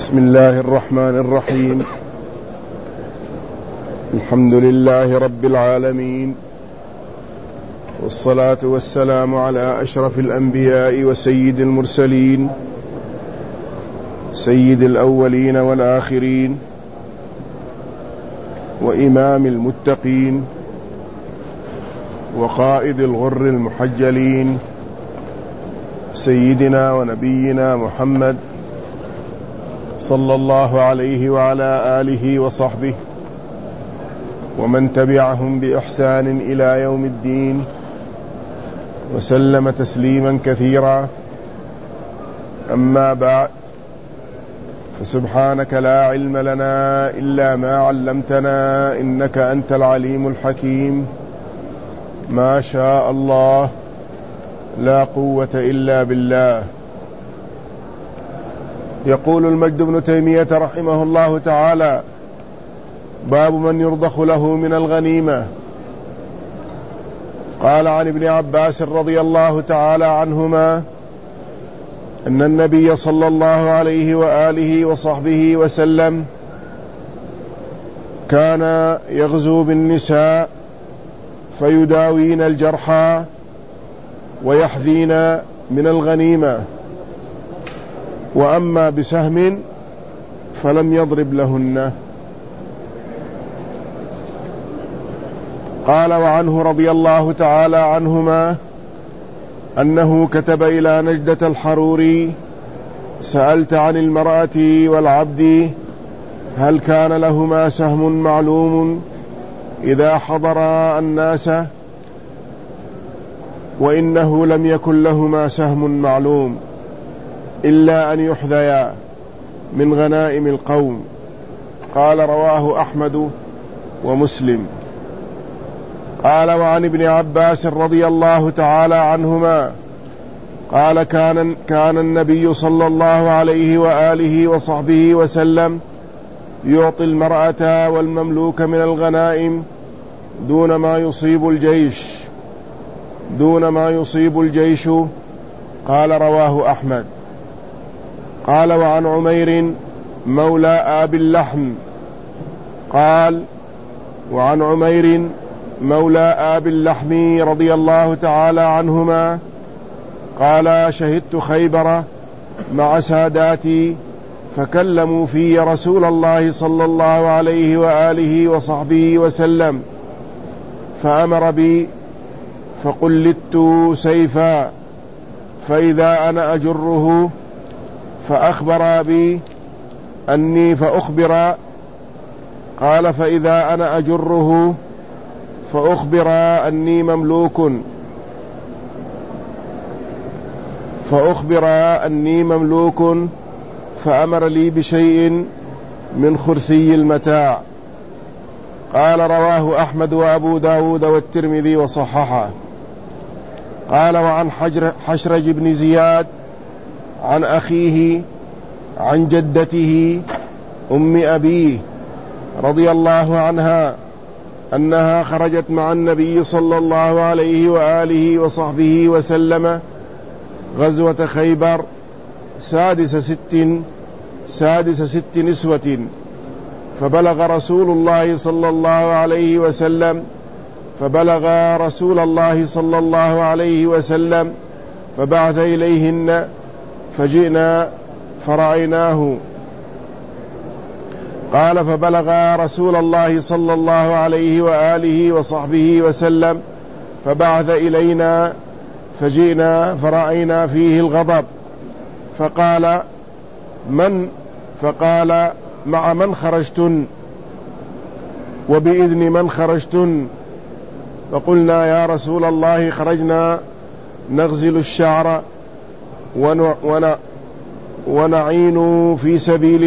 بسم الله الرحمن الرحيم. الحمد لله رب العالمين، والصلاة والسلام على أشرف الأنبياء وسيد المرسلين، سيد الأولين والآخرين، وإمام المتقين، وقائد الغر المحجلين، سيدنا ونبينا محمد صلى الله عليه وعلى آله وصحبه ومن تبعهم بإحسان إلى يوم الدين، وسلم تسليما كثيرا. أما بعد، فسبحانك لا علم لنا إلا ما علمتنا إنك أنت العليم الحكيم. ما شاء الله، لا قوة إلا بالله. يقول المجد بن تيمية رحمه الله تعالى: باب من يرضخ له من الغنيمة. قال عن ابن عباس رضي الله تعالى عنهما أن النبي صلى الله عليه وآله وصحبه وسلم كان يغزو بالنساء فيداوين الجرحى ويحذين من الغنيمة، وأما بسهم فلم يضرب لهن. قال وعنه رضي الله تعالى عنهما أنه كتب إلى نجدة الحروري: سألت عن المرأة والعبد هل كان لهما سهم معلوم إذا حضرا الناس؟ وإنه لم يكن لهما سهم معلوم إلا أن يحذيا من غنائم القوم. قال رواه أحمد ومسلم. قال وعن ابن عباس رضي الله تعالى عنهما قال كان النبي صلى الله عليه وآله وصحبه وسلم يعطي المرأة والمملوك من الغنائم دون ما يصيب الجيش. قال رواه أحمد. قال وعن عمير مولى آب اللحم قال وعن عمير مولى آب اللحم رضي الله تعالى عنهما قال: شهدت خيبر مع ساداتي فكلموا في رسول الله صلى الله عليه وآله وصحبه وسلم، فأمر بي فقلدت سيفا، فإذا أنا أجره فأخبر بي أني فأخبر. قال: فإذا أنا أجره فأخبر أني مملوك، فأمر لي بشيء من خرثي المتاع. قال رواه أحمد وأبو داود والترمذي وصححه. قال وعن حشرج بن زياد عن أخيه عن جدته أم أبيه رضي الله عنها أنها خرجت مع النبي صلى الله عليه وآله وصحبه وسلم غزوة خيبر سادس ست نسوة، فبلغ رسول الله صلى الله عليه وسلم فبعث إليهن فجئنا فرأيناه. قال: فبلغ رسول الله صلى الله عليه وآله وصحبه وسلم فبعث إلينا فجئنا فرأينا فيه الغضب، فقال: مع من خرجتن وبإذن من خرجتن؟ فقلنا: يا رسول الله خرجنا نغزل الشعر ونعين في سبيل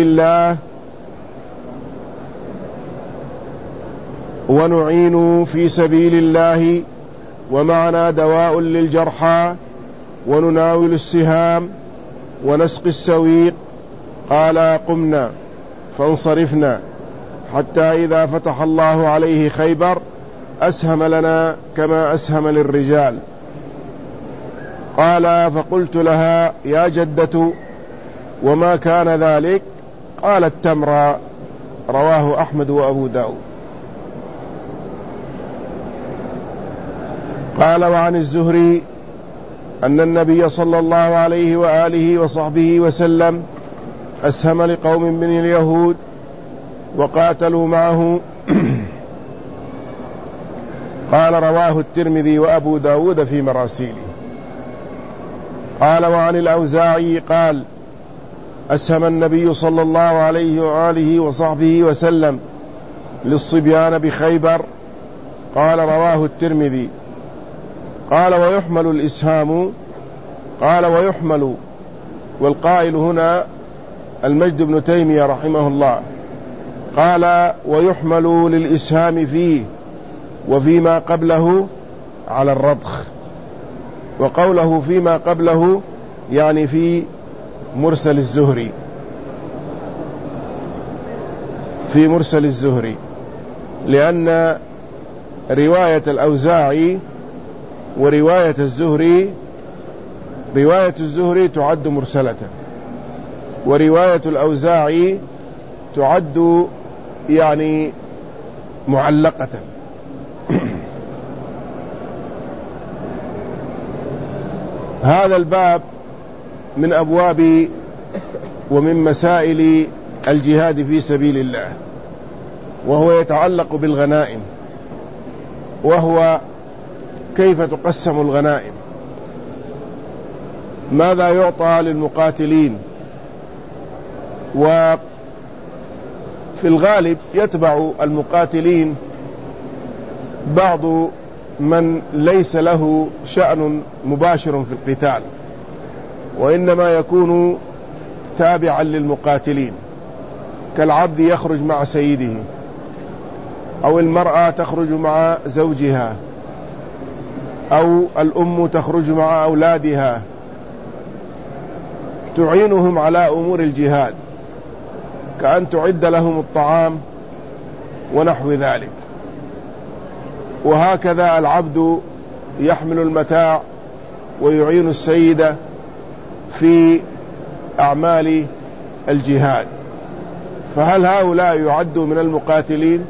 الله ومعنا دواء للجرحى ونناول السهام ونسقي السويق. قال: قمنا فانصرفنا حتى إذا فتح الله عليه خيبر أسهم لنا كما أسهم للرجال. قال: فقلت لها: يا جدة وما كان ذلك؟ قال التمر. رواه أحمد وأبو داود. قال وعن الزهري أن النبي صلى الله عليه وآله وصحبه وسلم أسهم لقوم من اليهود وقاتلوا معه. قال رواه الترمذي وأبو داود في مراسيله. قال وعن الأوزاعي قال أسهم النبي صلى الله عليه وآله وصحبه وسلم للصبيان بخيبر. قال رواه الترمذي. قال ويحمل الإسهام. قال ويحمل، والقائل هنا المجد بن تيمية رحمه الله، قال ويحمل للإسهام فيه وفيما قبله على الرضخ. وقوله فيما قبله يعني في مرسل الزهري، في مرسل الزهري، لأن رواية الأوزاعي ورواية الزهري، رواية الزهري تعد مرسلة، ورواية الأوزاعي تعد يعني معلقة. هذا الباب من أبواب ومن مسائل الجهاد في سبيل الله، وهو يتعلق بالغنائم، وهو كيف تقسم الغنائم، ماذا يعطى للمقاتلين. وفي الغالب يتبع المقاتلين بعض من ليس له شأن مباشر في القتال، وإنما يكون تابعا للمقاتلين، كالعبد يخرج مع سيده، أو المرأة تخرج مع زوجها، أو الأم تخرج مع أولادها تعينهم على أمور الجهاد، كأن تعد لهم الطعام ونحو ذلك. وهكذا العبد يحمل المتاع ويعين السيدة في أعمال الجهاد. فهل هؤلاء يعدوا من المقاتلين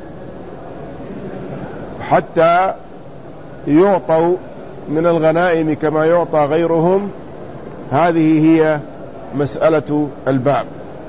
حتى يعطوا من الغنائم كما يعطى غيرهم؟ هذه هي مسألة الباب،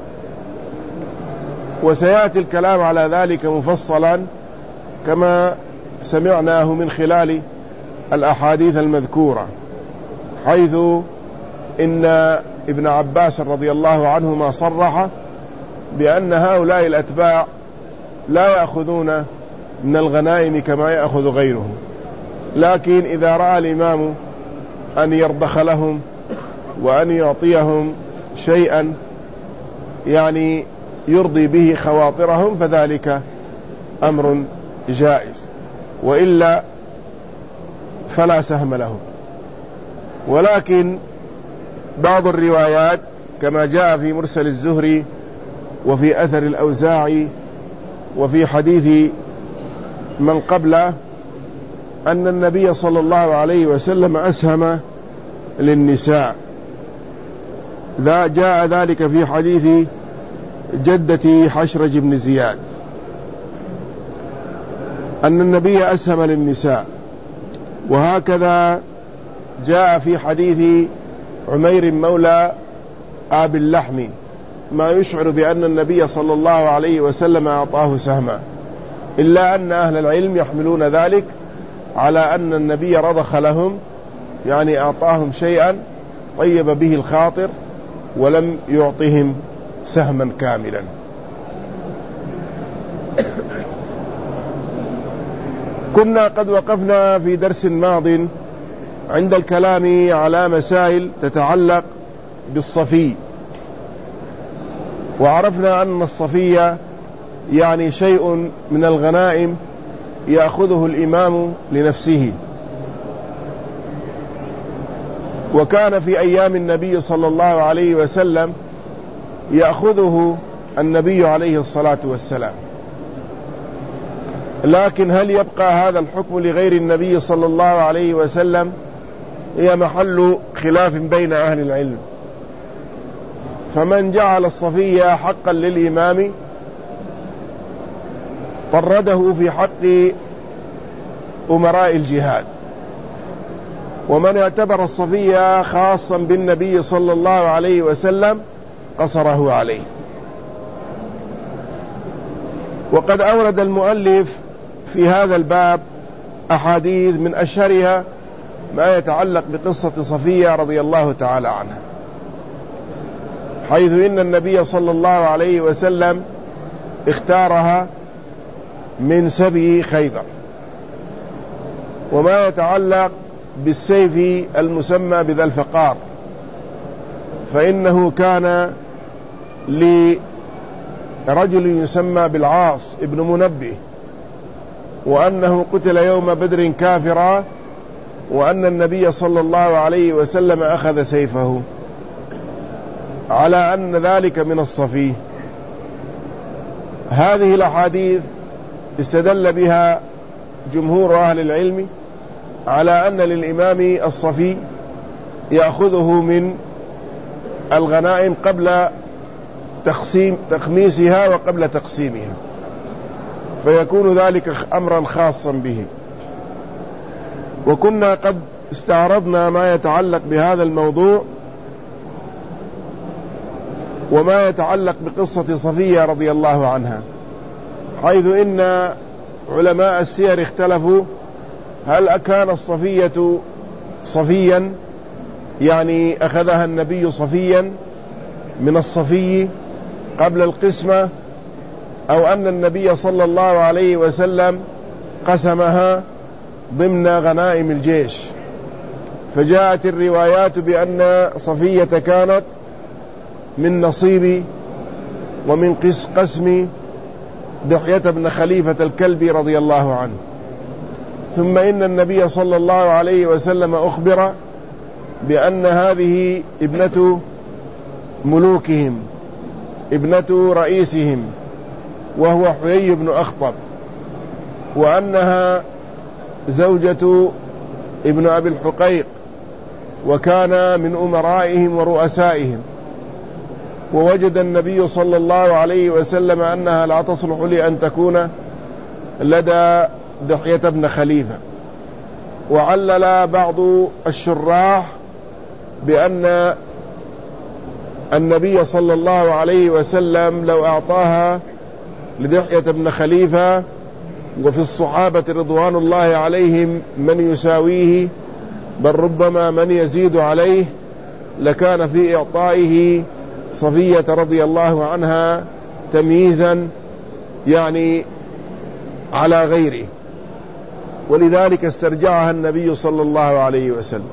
وسيأتي الكلام على ذلك مفصلا كما سمعناه من خلال الأحاديث المذكورة، حيث إن ابن عباس رضي الله عنهما صرح بأن هؤلاء الأتباع لا يأخذون من الغنائم كما يأخذ غيرهم، لكن إذا رأى الإمام أن يرضخ لهم وأن يعطيهم شيئا يعني يرضي به خواطرهم فذلك أمر جائز، وإلا فلا سهم لهم. ولكن بعض الروايات كما جاء في مرسل الزهري وفي أثر الأوزاعي وفي حديث من قبله أن النبي صلى الله عليه وسلم أسهم للنساء. جاء ذلك في حديث جدة حشرج بن زياد أن النبي أسهم للنساء. وهكذا جاء في حديث عمير مولى آب اللحم ما يشعر بأن النبي صلى الله عليه وسلم أعطاه سهما، إلا أن أهل العلم يحملون ذلك على أن النبي رضخ لهم، يعني أعطاهم شيئا طيب به الخاطر ولم يعطهم سهما كاملا. كنا قد وقفنا في درس ماض عند الكلام على مسائل تتعلق بالصفي، وعرفنا أن الصفي يعني شيء من الغنائم يأخذه الإمام لنفسه، وكان في أيام النبي صلى الله عليه وسلم يأخذه النبي عليه الصلاة والسلام. لكن هل يبقى هذا الحكم لغير النبي صلى الله عليه وسلم؟ هي محل خلاف بين أهل العلم. فمن جعل الصفية حقا للإمام طرده في حق أمراء الجهاد، ومن اعتبر الصفية خاصا بالنبي صلى الله عليه وسلم قصره عليه. وقد أورد المؤلف في هذا الباب أحاديث من أشهرها ما يتعلق بقصة صفية رضي الله تعالى عنها، حيث إن النبي صلى الله عليه وسلم اختارها من سبي خيبر. وما يتعلق بالسيف المسمى بذا الفقار، فإنه كان لرجل يسمى بالعاص ابن منبه، وأنه قتل يوم بدر كافرا، وأن النبي صلى الله عليه وسلم أخذ سيفه على أن ذلك من الصفي. هذه الأحاديث استدل بها جمهور أهل العلم على أن للإمام الصفي يأخذه من الغنائم قبل تخميسها وقبل تقسيمها، فيكون ذلك أمرا خاصا به. وكنا قد استعرضنا ما يتعلق بهذا الموضوع وما يتعلق بقصة صفية رضي الله عنها، حيث إن علماء السير اختلفوا هل كان الصفية صفيا، يعني أخذها النبي صفيا من الصفي قبل القسمة، أو أن النبي صلى الله عليه وسلم قسمها ضمن غنائم الجيش. فجاءت الروايات بأن صفية كانت من نصيب ومن قسم دحية بن خليفة الكلبي رضي الله عنه. ثم إن النبي صلى الله عليه وسلم أخبر بأن هذه ابنة ملوكهم، ابنة رئيسهم، وهو حيي بن أخطب، وأنها زوجة ابن أبي الحقيق، وكان من أمرائهم ورؤسائهم. ووجد النبي صلى الله عليه وسلم أنها لا تصلح لأن تكون لدى دحية بن خليفة. وعلل بعض الشراح بأن النبي صلى الله عليه وسلم لو أعطاها لدحية بن خليفة، وفي الصحابة رضوان الله عليهم من يساويه بل ربما من يزيد عليه، لكان في إعطائه صفية رضي الله عنها تمييزا يعني على غيره، ولذلك استرجعها النبي صلى الله عليه وسلم.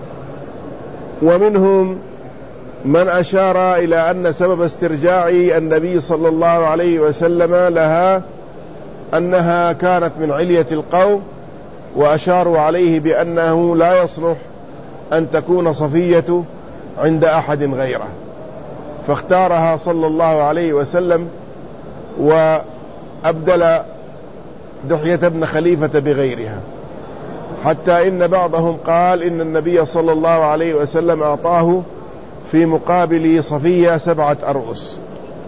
ومنهم من أشار إلى أن سبب استرجاع النبي صلى الله عليه وسلم لها أنها كانت من علية القوم، وأشاروا عليه بأنه لا يصلح أن تكون صفية عند أحد غيره، فاختارها صلى الله عليه وسلم وأبدل دحية بن خليفة بغيرها، حتى إن بعضهم قال إن النبي صلى الله عليه وسلم أعطاه في مقابل صفية 7 أرؤس.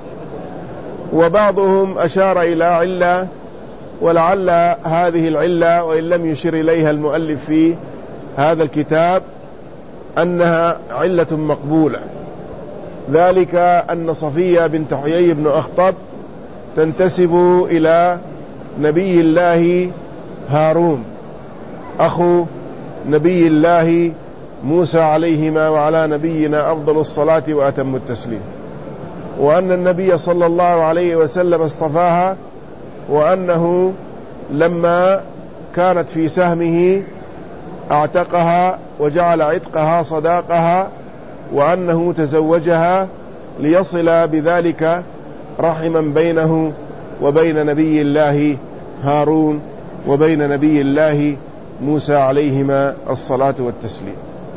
وبعضهم أشار إلى علة، ولعل هذه العلة وإن لم يشر إليها المؤلف في هذا الكتاب أنها علة مقبولة، ذلك أن صفية بنت حيي بن أخطب تنتسب إلى نبي الله هارون أخو نبي الله موسى عليهما وعلى نبينا أفضل الصلاة وأتم التسليم، وأن النبي صلى الله عليه وسلم اصطفاها، وأنه لما كانت في سهمه اعتقها وجعل عتقها صداقها، وأنه تزوجها ليصل بذلك رحما بينه وبين نبي الله هارون وبين نبي الله موسى عليهما الصلاة والتسليم.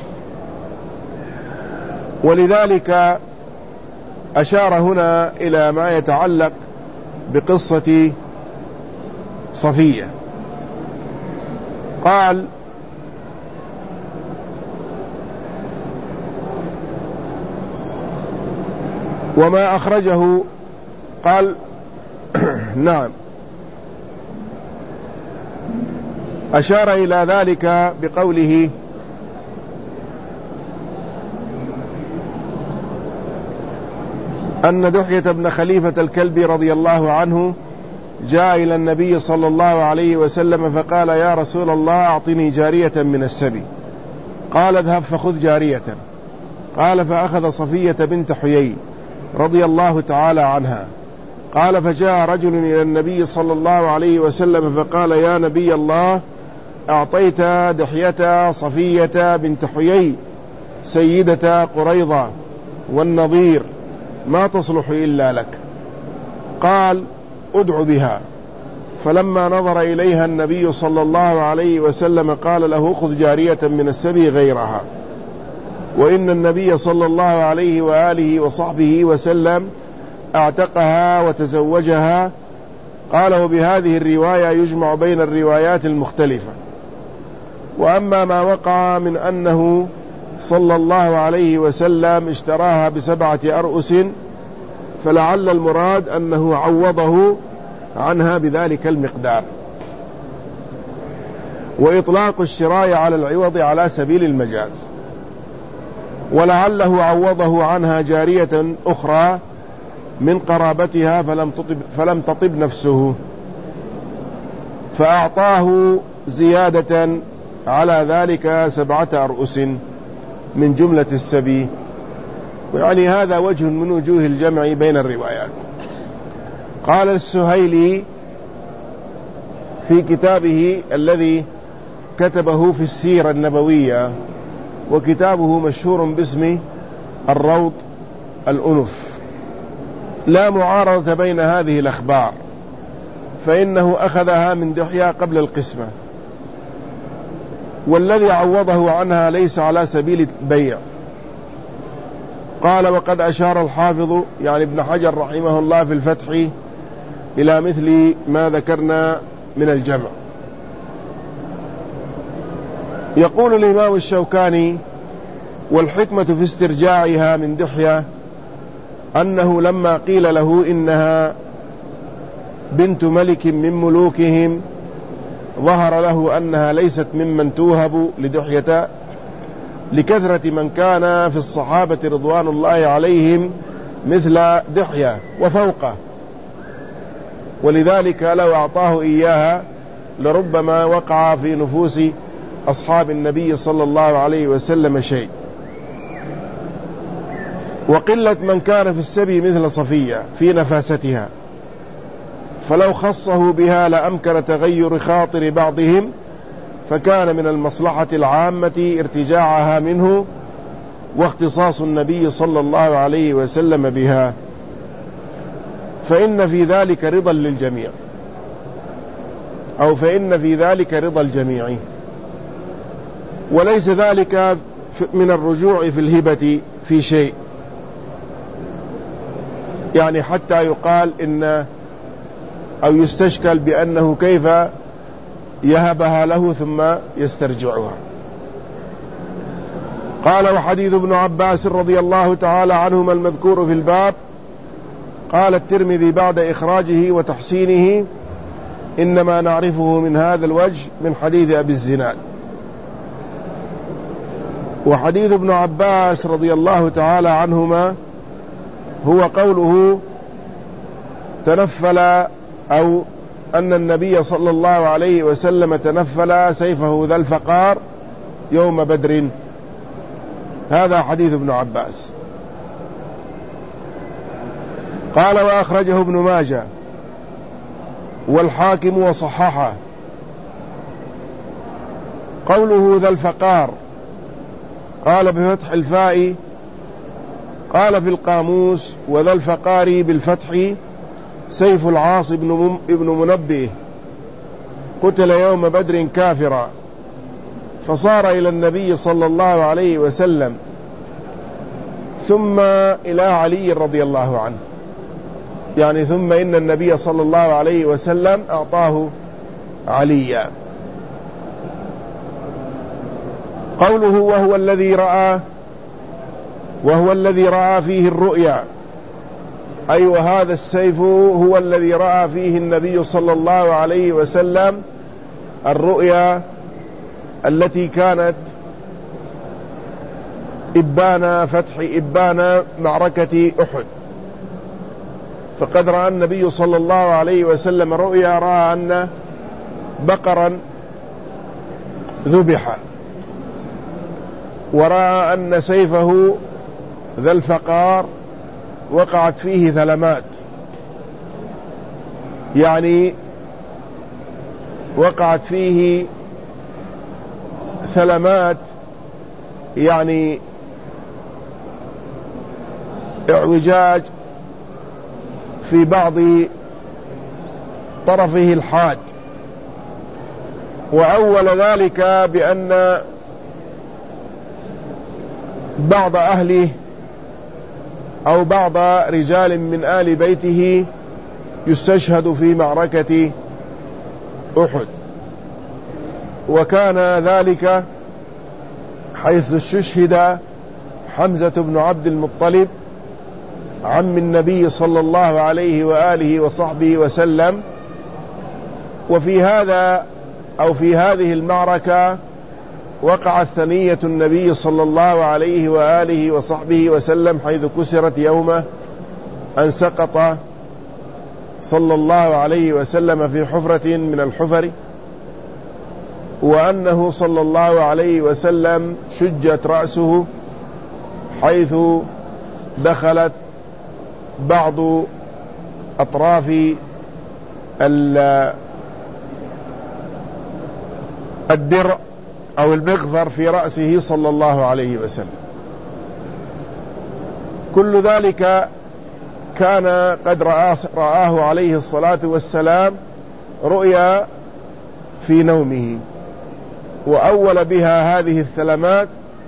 ولذلك أشار هنا إلى ما يتعلق بقصة صفية. قال: وما أخرجه قال نعم، أشار إلى ذلك بقوله: أن دحية بن خليفة الكلبي رضي الله عنه جاء إلى النبي صلى الله عليه وسلم فقال: يا رسول الله أعطني جارية من السبي. قال: اذهب فخذ جارية. قال: فأخذ صفية بنت حيي رضي الله تعالى عنها. قال: فجاء رجل إلى النبي صلى الله عليه وسلم فقال: يا نبي الله، أعطيت دحية صفية بنت حيي سيدة قريظة والنضير، ما تصلح إلا لك. قال: ادع بها. فلما نظر إليها النبي صلى الله عليه وسلم قال له: خذ جارية من السبي غيرها. وإن النبي صلى الله عليه وآله وصحبه وسلم اعتقها وتزوجها. قال: وبهذه الرواية يجمع بين الروايات المختلفة. وأما ما وقع من أنه صلى الله عليه وسلم اشتراها ب7 أرؤس فلعل المراد أنه عوضه عنها بذلك المقدار، وإطلاق الشراء على العوض على سبيل المجاز، ولعله عوضه عنها جارية أخرى من قرابتها فلم تطب نفسه، فأعطاه زيادة على ذلك 7 أرؤس من جملة السبي. ويعني هذا وجه من وجوه الجمع بين الروايات. قال السهيلي في كتابه الذي كتبه في السيرة النبوية، وكتابه مشهور باسم الروض الأنف: لا معارضة بين هذه الأخبار، فإنه أخذها من دحية قبل القسمة، والذي عوضه عنها ليس على سبيل البيع. قال: وقد أشار الحافظ يعني ابن حجر رحمه الله في الفتح إلى مثل ما ذكرنا من الجمع. يقول الإمام الشوكاني: والحكمة في استرجاعها من دحية أنه لما قيل له إنها بنت ملك من ملوكهم ظهر له أنها ليست ممن توهب لدحية، لكثرة من كان في الصحابة رضوان الله عليهم مثل دحية وفوقه، ولذلك لو أعطاه إياها لربما وقع في نفوس أصحاب النبي صلى الله عليه وسلم شيء. وقلة من كان في السبي مثل صفية في نفاستها، فلو خصه بها لأمكن تغير خاطر بعضهم، فكان من المصلحة العامة ارتجاعها منه واختصاص النبي صلى الله عليه وسلم بها، فإن في ذلك رضا للجميع، أو فإن في ذلك رضا الجميع، وليس ذلك من الرجوع في الهبة في شيء، يعني حتى يقال إن أو يستشكل بأنه كيف يهبها له ثم يسترجعها. قال: وحديث ابن عباس رضي الله تعالى عنهما المذكور في الباب، قال الترمذي بعد إخراجه وتحسينه: إنما نعرفه من هذا الوجه من حديث أبي الزناد. وحديث ابن عباس رضي الله تعالى عنهما هو قوله تنفل، أو أن النبي صلى الله عليه وسلم تنفل سيفه ذا الفقار يوم بدر. هذا حديث ابن عباس. قال: وأخرجه ابن ماجه والحاكم وصححه. قوله ذا الفقار قال بفتح الفاء، قال في القاموس: وذا الفقار بالفتح سيف العاص ابن منبه، قتل يوم بدر كافرا، فصار إلى النبي صلى الله عليه وسلم ثم إلى علي رضي الله عنه، يعني ثم إن النبي صلى الله عليه وسلم أعطاه عليا. قوله وهو الذي رأى فيه الرؤيا أي وهذا السيف هو الذي رأى فيه النبي صلى الله عليه وسلم الرؤيا التي كانت إبان فتح إبان معركة أحد. فقد رأى النبي صلى الله عليه وسلم رؤيا، رأى أن بقرا ذبح، ورأى أن سيفه ذا الفقار وقعت فيه ثلمات، يعني وقعت فيه ثلمات، يعني اعوجاج في بعض طرفه الحاد. وأول ذلك بأن بعض أهله أو بعض رجال من آل بيته يستشهد في معركة أحد، وكان ذلك حيث استشهد حمزة بن عبد المطلب عم النبي صلى الله عليه وآله وصحبه وسلم. وفي هذا أو في هذه المعركة وقعت ثنية النبي صلى الله عليه وآله وصحبه وسلم، حيث كسرت يومه أن سقط صلى الله عليه وسلم في حفرة من الحفر، وأنه صلى الله عليه وسلم شجت رأسه حيث دخلت بعض أطراف الدرع أو المغفر في رأسه صلى الله عليه وسلم. كل ذلك كان قد رآه عليه الصلاة والسلام رؤيا في نومه، وأول بها هذه الثلمات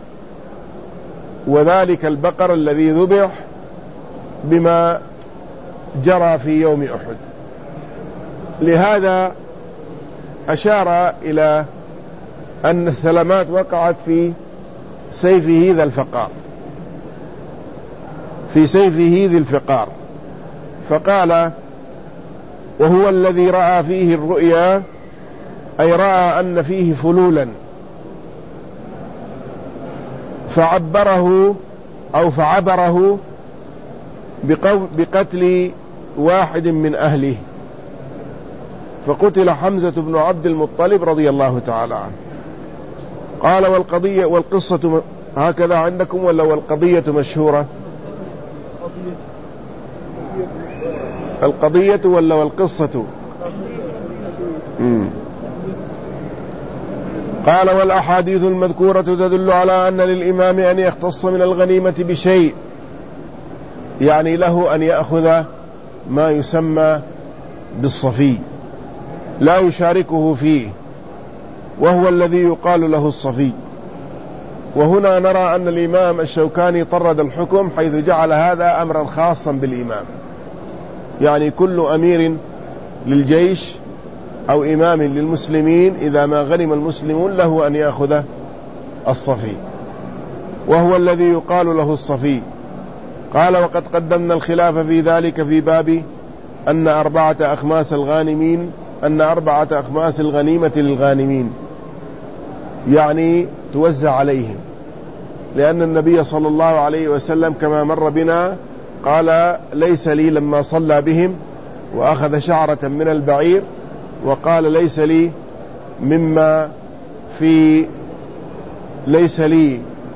وذلك البقر الذي ذبح بما جرى في يوم أحد. لهذا أشار إلى أن الثلمات وقعت في سيفه ذا الفقار، في سيفه ذي الفقار. فقال: وهو الذي رأى فيه الرؤيا، أي رأى أن فيه فلولا، فعبره أو فعبره بقتل واحد من أهله، فقتل حمزة بن عبد المطلب رضي الله تعالى عنه. قال: والقضية والقصة هكذا عندكم ولا والقضية مشهورة؟ القضية ولا والقصة؟ قال: والأحاديث المذكورة تدل على أن للإمام أن يختص من الغنيمة بشيء، يعني له أن يأخذ ما يسمى بالصفي لا يشاركه فيه، وهو الذي يقال له الصفي. وهنا نرى أن الإمام الشوكاني طرد الحكم حيث جعل هذا أمرا خاصا بالإمام، يعني كل أمير للجيش أو إمام للمسلمين إذا ما غنم المسلمون له أن يأخذ الصفي، وهو الذي يقال له الصفي. قال: وقد قدمنا الخلاف في ذلك في باب أن 4 أخماس الغانمين، أن 4 أخماس الغنيمة للغانمين، يعني توزع عليهم، لأن النبي صلى الله عليه وسلم كما مر بنا قال: ليس لي، لما صلى بهم وأخذ شعرة من البعير وقال: ليس لي ليس لي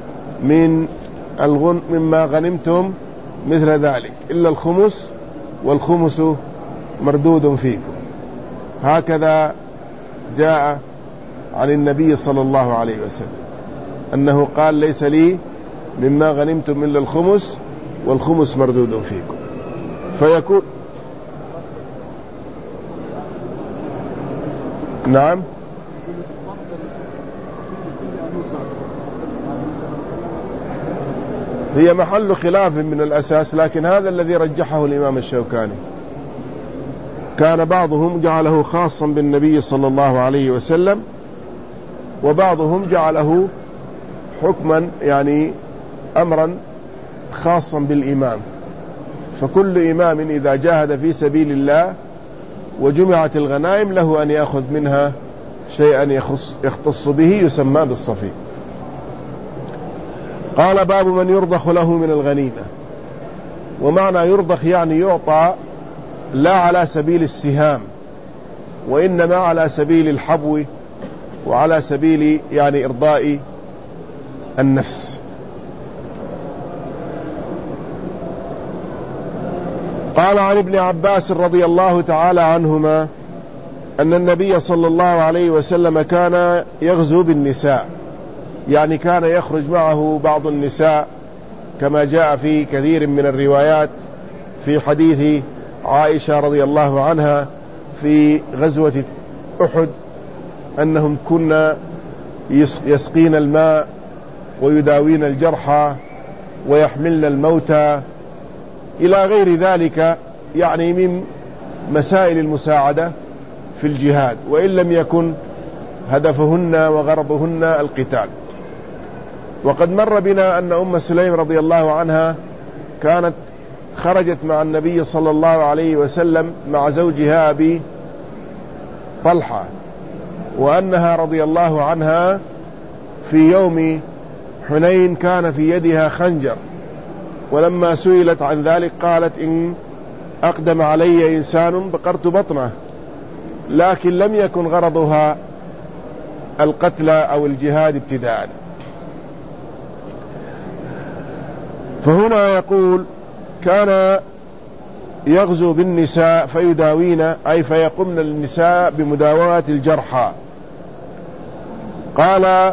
مما غنمتم مثل ذلك إلا الخمس، والخمس مردود فيكم. هكذا جاء عن النبي صلى الله عليه وسلم أنه قال: ليس لي مما غنمتم إلا الخمس، والخمس مردود فيكم. فيكون نعم هي محل خلاف من الأساس، لكن هذا الذي رجحه الإمام الشوكاني. كان بعضهم جعله خاصا بالنبي صلى الله عليه وسلم، وبعضهم جعله حكما يعني أمرا خاصا بالإمام. فكل إمام إذا جاهد في سبيل الله وجمعت الغنائم له أن يأخذ منها شيئا يختص به يسمى بالصفي. قال باب من يرضخ له من الغنيمة. ومعنى يرضخ يعني يعطى لا على سبيل السهام، وإنما على سبيل الحبو وعلى سبيل يعني إرضاء النفس. قال عن ابن عباس رضي الله تعالى عنهما أن النبي صلى الله عليه وسلم كان يغزو بالنساء، يعني كان يخرج معه بعض النساء كما جاء في كثير من الروايات في حديث عائشة رضي الله عنها في غزوة أحد أنهم كنا يسقين الماء ويداوين الجرحى ويحملن الموتى إلى غير ذلك، يعني من مسائل المساعدة في الجهاد، وإن لم يكن هدفهن وغرضهن القتال. وقد مر بنا أن أم سليم رضي الله عنها كانت خرجت مع النبي صلى الله عليه وسلم مع زوجها أبي طلحة، وأنها رضي الله عنها في يوم حنين كان في يدها خنجر، ولما سئلت عن ذلك قالت إن أقدم علي إنسان بقرت بطنه، لكن لم يكن غرضها القتل أو الجهاد ابتداء. فهنا يقول كان يغزو بالنساء فيداوين، أي فيقمن النساء بمداواة الجرحى. قال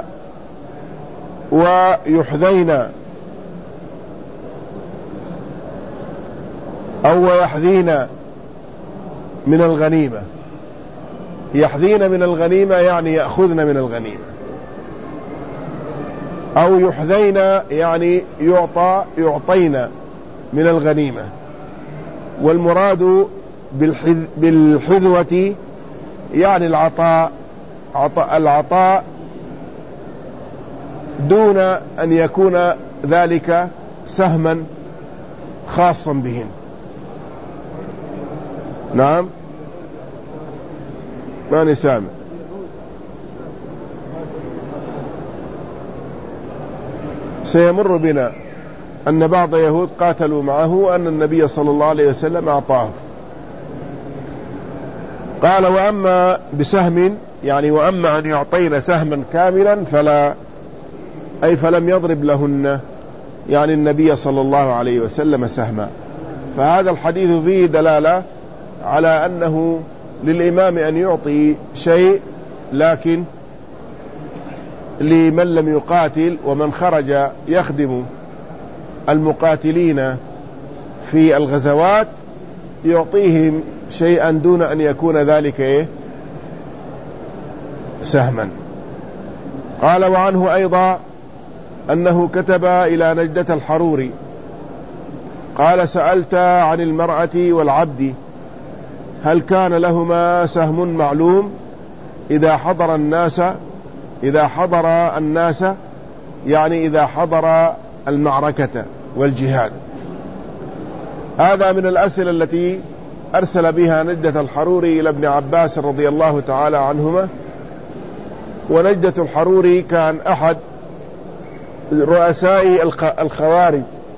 ويحذين أو يحذين من الغنيمة. يحذين من الغنيمة يعني يأخذن من الغنيمة، أو يحذين يعني يعطين من الغنيمة. والمراد بالحذوة يعني العطاء دون أن يكون ذلك سهما خاصا بهم. نعم، ماني سامع. سيمر بنا أن بعض يهود قاتلوا معه وأن النبي صلى الله عليه وسلم أعطاه. قال وأما بسهم يعني وأما أن يعطين سهما كاملا فلا، أي فلم يضرب لهن يعني النبي صلى الله عليه وسلم سهما. فهذا الحديث فيه دلالة على أنه للإمام أن يعطي شيء، لكن لمن لم يقاتل ومن خرج يخدم المقاتلين في الغزوات يعطيهم شيئا دون أن يكون ذلك سهما. قال وعنه أيضا أنه كتب إلى نجدة الحروري قال سألت عن المرأة والعبد هل كان لهما سهم معلوم إذا حضر الناس يعني إذا حضر المعركة والجهاد. هذا من الأسئلة التي أرسل بها نجدة الحروري إلى ابن عباس رضي الله تعالى عنهما. ونجدة الحروري كان أحد رؤساء الخوارج،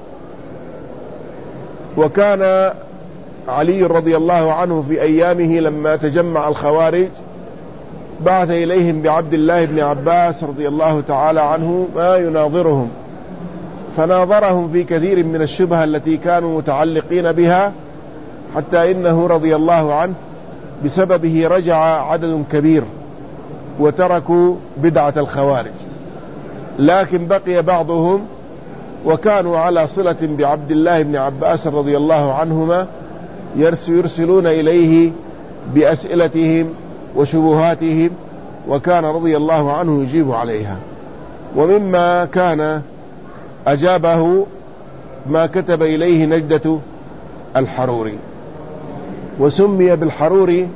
وكان علي رضي الله عنه في أيامه لما تجمع الخوارج بعث إليهم بعبد الله بن عباس رضي الله تعالى عنه ما يناظرهم، فناظرهم في كثير من الشبهة التي كانوا متعلقين بها، حتى إنه رضي الله عنه بسببه رجع عدد كبير وتركوا بدعة الخوارج، لكن بقي بعضهم وكانوا على صلة بعبد الله بن عباس رضي الله عنهما، يرسلون إليه بأسئلتهم وشبهاتهم، وكان رضي الله عنه يجيب عليها. ومما كان أجابه ما كتب إليه نجدة الحروري. وسمي بالحروري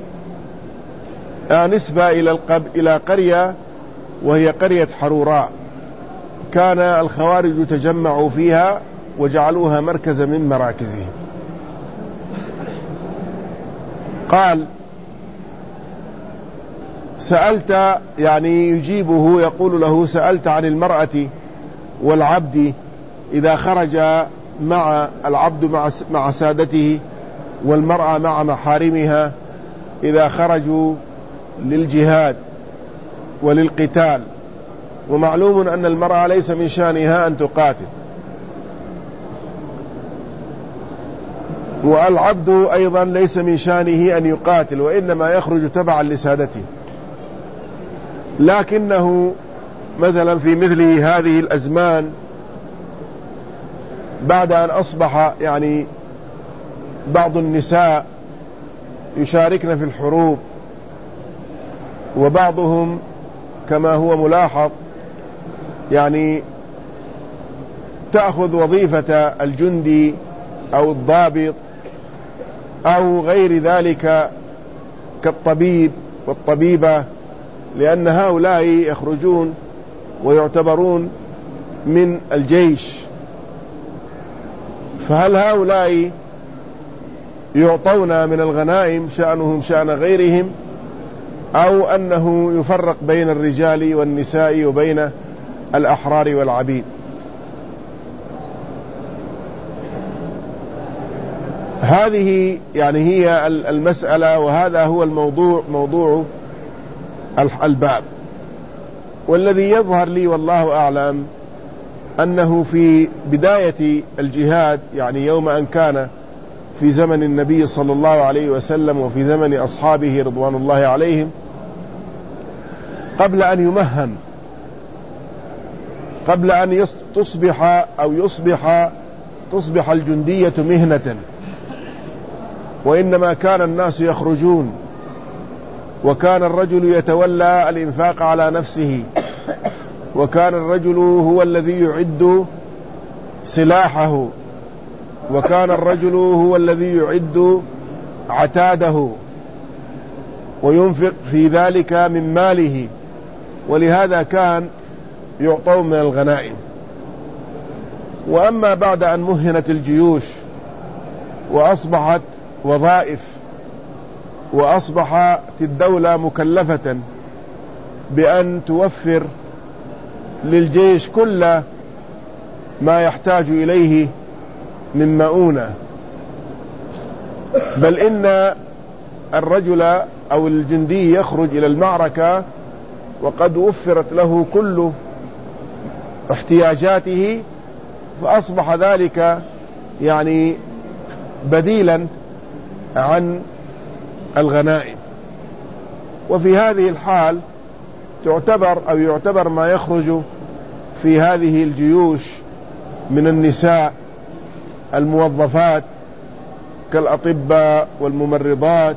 نسبة إلى قرية وهي قرية حروراء، كان الخوارج تجمعوا فيها وجعلوها مركزا من مراكزهم. قال: سألت، يعني يجيبه يقول له: سألت عن المرأة والعبد إذا خرج مع العبد مع سادته، والمرأة مع محارمها إذا خرجوا للجهاد وللقتال، ومعلوم أن المرأة ليس من شأنها أن تقاتل، والعبد أيضا ليس من شأنه أن يقاتل، وإنما يخرج تبعا لسادته. لكنه مثلا في مثل هذه الأزمان بعد أن أصبح يعني بعض النساء يشاركن في الحروب، وبعضهم كما هو ملاحظ يعني تأخذ وظيفة الجندي أو الضابط أو غير ذلك كالطبيب والطبيبة، لأن هؤلاء يخرجون ويعتبرون من الجيش. فهل هؤلاء يعطون من الغنائم شأنهم شأن غيرهم، أو أنه يفرق بين الرجال والنساء وبين الأحرار والعبيد؟ هذه يعني هي المسألة، وهذا هو موضوع الباب. والذي يظهر لي والله أعلم أنه في بداية الجهاد، يعني يوم أن كان في زمن النبي صلى الله عليه وسلم وفي زمن أصحابه رضوان الله عليهم، قبل أن يمهن، قبل أن تصبح الجندية مهنة، وإنما كان الناس يخرجون، وكان الرجل يتولى الإنفاق على نفسه، وكان الرجل هو الذي يعد سلاحه، وكان الرجل هو الذي يعد عتاده وينفق في ذلك من ماله، ولهذا كان يعطون من الغنائم. وأما بعد أن مهنت الجيوش وأصبحت وظائف، وأصبحت الدولة مكلفة بأن توفر للجيش كل ما يحتاج إليه من مؤونة، بل إن الرجل أو الجندي يخرج إلى المعركة وقد وفرت له كل احتياجاته، فأصبح ذلك يعني بديلا عن الغنائم. وفي هذه الحال يعتبر ما يخرج في هذه الجيوش من النساء الموظفات كالأطباء والممرضات،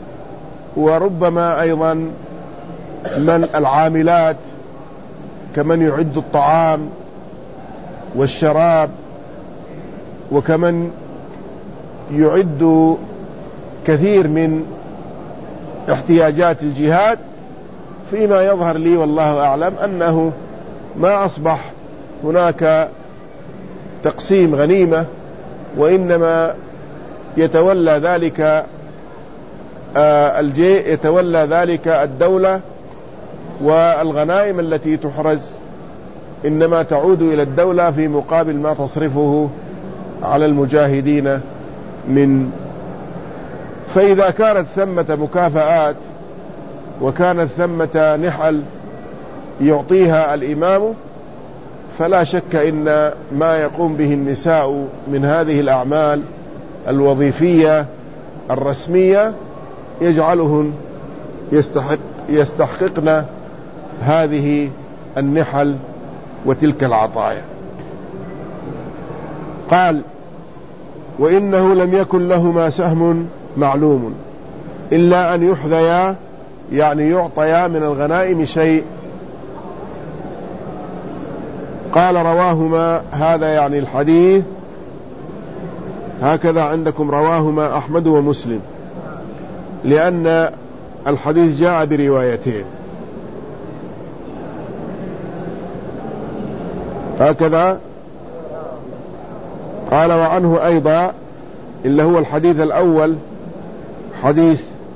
وربما أيضا من العاملات كمن يعد الطعام والشراب، وكمن يعد كثير من احتياجات الجهاد. فيما يظهر لي والله أعلم أنه ما أصبح هناك تقسيم غنيمة، وإنما يتولى ذلك الدولة، والغنائم التي تحرز إنما تعود إلى الدولة في مقابل ما تصرفه على المجاهدين فإذا كانت ثمة مكافآت وكانت ثمة نحل يعطيها الإمام، فلا شك إن ما يقوم به النساء من هذه الأعمال الوظيفية الرسمية يجعلهن يستحققن هذه النحل وتلك العطايا. قال: وإنه لم يكن لهما سهم معلوم إلا أن يحذيا، يعني يعطيا من الغنائم شيء. قال: رواهما، هذا يعني الحديث هكذا عندكم، رواهما أحمد ومسلم، لأن الحديث جاء بروايتين هكذا. قال: وعنه أيضا، اللي هو الحديث الأول حديث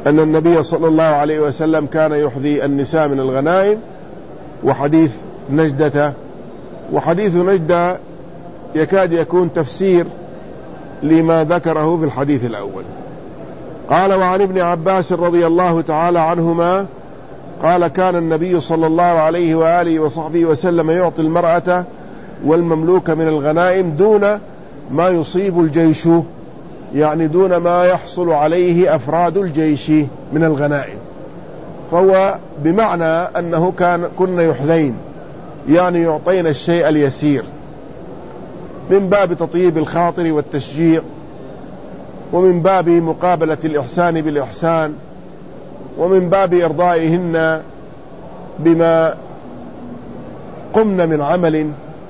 أن النبي صلى الله عليه وسلم كان يحذي النساء من الغنائم، وحديث نجدة. وحديث نجدة يكاد يكون تفسير لما ذكره في الحديث الأول. قال: وعن ابن عباس رضي الله تعالى عنهما قال: كان النبي صلى الله عليه وآله وصحبه وسلم يعطي المرأة والمملوك من الغنائم دون ما يصيب الجيش، يعني دون ما يحصل عليه أفراد الجيش من الغنائم. فهو بمعنى أنه كنا يحذين، يعني يعطين الشيء اليسير من باب تطيب الخاطر والتشجيع، ومن باب مقابلة الإحسان بالإحسان، ومن باب إرضائهن بما قمن من عمل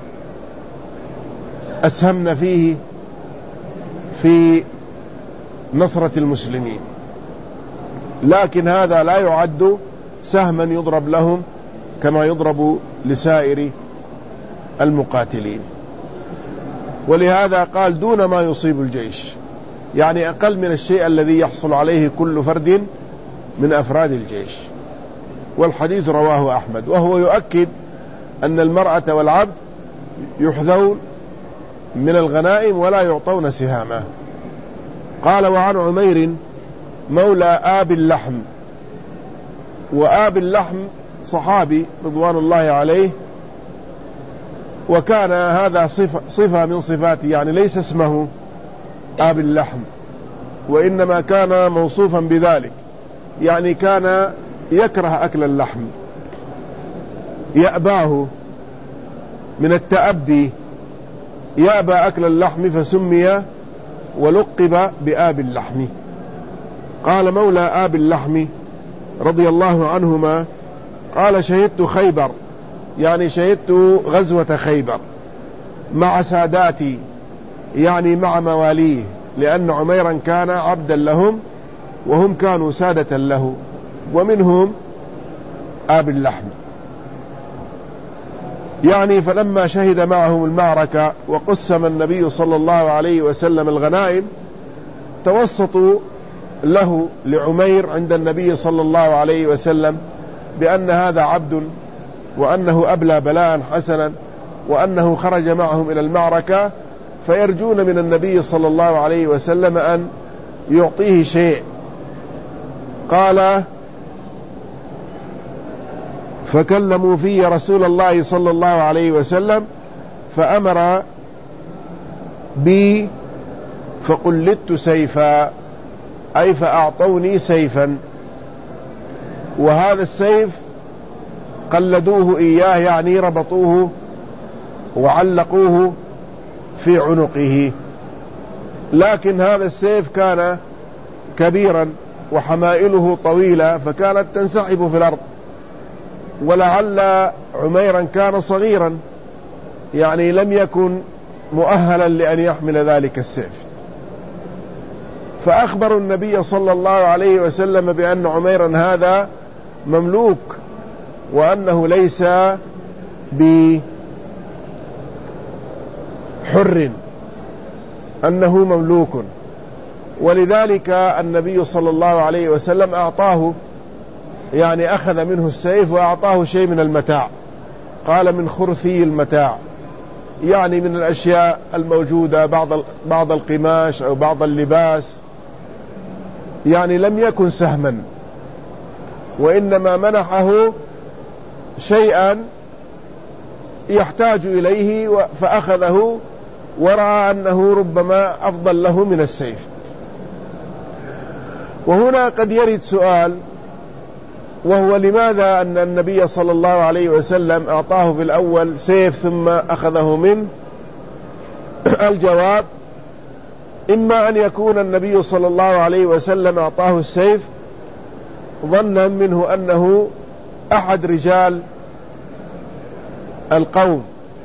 أسهمن فيه في نصرة المسلمين. لكن هذا لا يعد سهما يضرب لهم كما يضرب لسائر المقاتلين. ولهذا قال: دون ما يصيب الجيش، يعني أقل من الشيء الذي يحصل عليه كل فرد من أفراد الجيش. والحديث رواه أحمد، وهو يؤكد أن المرأة والعبد يحذون من الغنائم ولا يعطون سهامه. قال: وعن عمير مولى آب اللحم. وآب اللحم صحابي رضوان الله عليه، وكان هذا صفة من صفاته، يعني ليس اسمه آب اللحم، وإنما كان موصوفا بذلك، يعني كان يكره أكل اللحم، يأباه من التأبي، يأبى أكل اللحم فسمي ولقب بآب اللحم. قال: مولى آب اللحم رضي الله عنهما قال: شهدت خيبر، يعني شهدت غزوة خيبر مع ساداتي، يعني مع مواليه، لأن عميرا كان عبدا لهم وهم كانوا سادة له، ومنهم آب اللحم. يعني فلما شهد معهم المعركة وقسم النبي صلى الله عليه وسلم الغنائم، توسطوا له لعمير عند النبي صلى الله عليه وسلم بأن هذا عبد، وأنه أبلى بلاء حسنا، وأنه خرج معهم إلى المعركة، فيرجون من النبي صلى الله عليه وسلم أن يعطيه شيء. قال: فكلموا في رسول الله صلى الله عليه وسلم فأمر بي فقلدت سيفا، أي فأعطوني سيفا، وهذا السيف قلدوه إياه، يعني ربطوه وعلقوه في عنقه، لكن هذا السيف كان كبيرا وحمائله طويلة فكانت تنسحب في الأرض، ولعل عميرا كان صغيرا، يعني لم يكن مؤهلا لأن يحمل ذلك السيف. فأخبروا النبي صلى الله عليه وسلم بأن عميرا هذا مملوك، وأنه ليس بحر، أنه مملوك. ولذلك النبي صلى الله عليه وسلم أعطاه، يعني أخذ منه السيف وأعطاه شيء من المتاع، قال: من خرثي المتاع، يعني من الأشياء الموجودة، بعض القماش أو بعض اللباس، يعني لم يكن سهما، وإنما منحه شيئا يحتاج إليه فأخذه، ورأى أنه ربما أفضل له من السيف. وهنا قد يرد سؤال، وهو لماذا أن النبي صلى الله عليه وسلم أعطاه في الأول سيف ثم أخذه منه؟ الجواب: إما أن يكون النبي صلى الله عليه وسلم أعطاه السيف ظنا منه أنه أحد رجال القوم،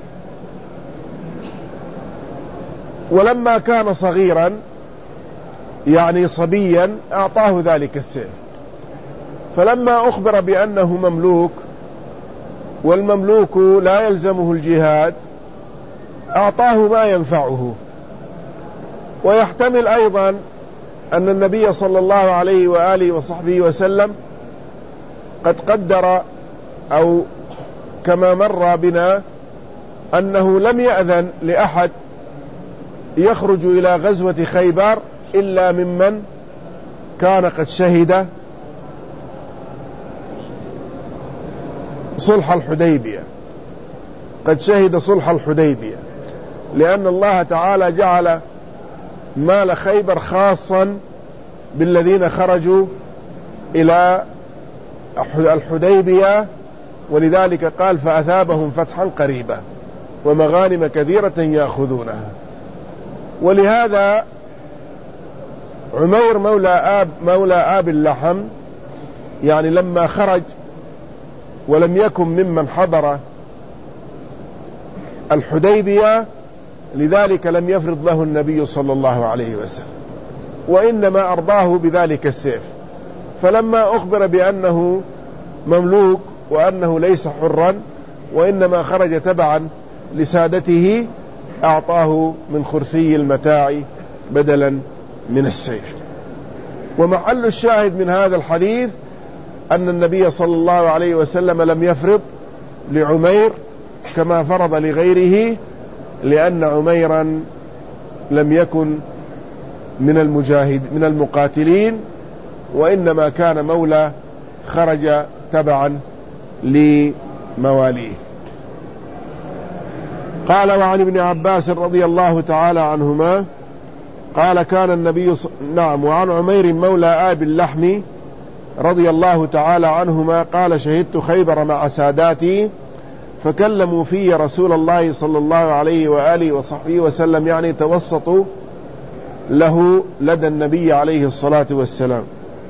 ولما كان صغيرا يعني صبيا أعطاه ذلك السيف، فلما أخبر بأنه مملوك والمملوك لا يلزمه الجهاد أعطاه ما ينفعه. ويحتمل أيضا أن النبي صلى الله عليه وآله وصحبه وسلم قد قدر، أو كما مر بنا، أنه لم يأذن لأحد يخرج إلى غزوة خيبر إلا ممن كان قد شهد صلح الحديبية، قد شهد صلح الحديبية، لأن الله تعالى جعل مال خيبر خاصا بالذين خرجوا إلى الحديبية، ولذلك قال فأثابهم فتحا قريبا ومغانم كثيرة يأخذونها. ولهذا عمير مولى آب اللحم يعني لما خرج ولم يكن ممن حضر الحديبية، لذلك لم يفرض له النبي صلى الله عليه وسلم، وإنما أرضاه بذلك السيف. فلما أخبر بأنه مملوك وأنه ليس حرا وإنما خرج تبعا لسادته، أعطاه من خرثي المتاع بدلا من السيف. ومحل الشاهد من هذا الحديث أن النبي صلى الله عليه وسلم لم يفرض لعمير كما فرض لغيره، لأن عميرا لم يكن من المقاتلين، وإنما كان مولى خرج تبعا لمواليه. قال وعن ابن عباس رضي الله تعالى عنهما قال كان النبي وعن عمير مولى آب اللحم رضي الله تعالى عنهما قال شهدت خيبر مع ساداتي فكلموا في رسول الله صلى الله عليه وآله وصحبه وسلم، يعني توسطوا له لدى النبي عليه الصلاة والسلام،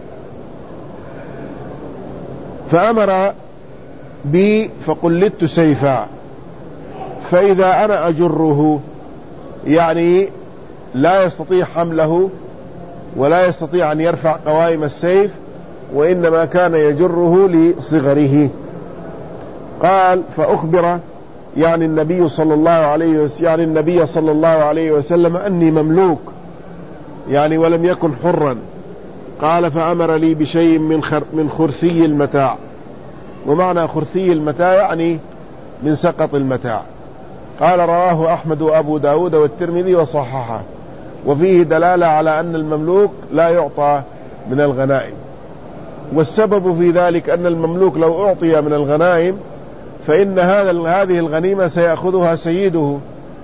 فأمر بي فقلدت سيفا، فإذا أنا أجره، يعني لا يستطيع حمله ولا يستطيع أن يرفع قوائم السيف، وإنما كان يجره لصغره. قال فأخبر يعني النبي صلى الله عليه وسلم أني مملوك، يعني ولم يكن حرا. قال فأمر لي بشيء من خرثي المتاع، ومعنى خرثي المتاع يعني من سقط المتاع. قال رواه أحمد وأبو داود والترمذي وصححه، وفيه دلالة على أن المملوك لا يعطى من الغنائم، والسبب في ذلك أن المملوك لو أعطي من الغنائم فإن هذه الغنيمة سيأخذها سيده،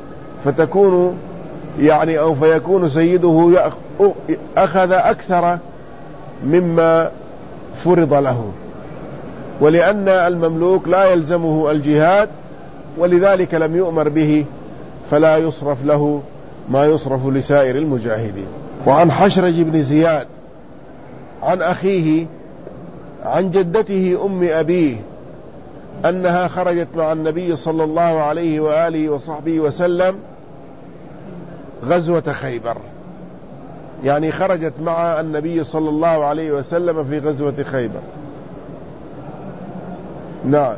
فيكون سيده أخذ أكثر مما فرض له، ولأن المملوك لا يلزمه الجهاد ولذلك لم يؤمر به، فلا يصرف له ما يصرف لسائر المجاهدين. وعن حشرج بن زياد عن أخيه عن جدته أم أبيه أنها خرجت مع النبي صلى الله عليه وآله وصحبه وسلم غزوة خيبر، يعني خرجت مع النبي صلى الله عليه وسلم في غزوة خيبر. نعم.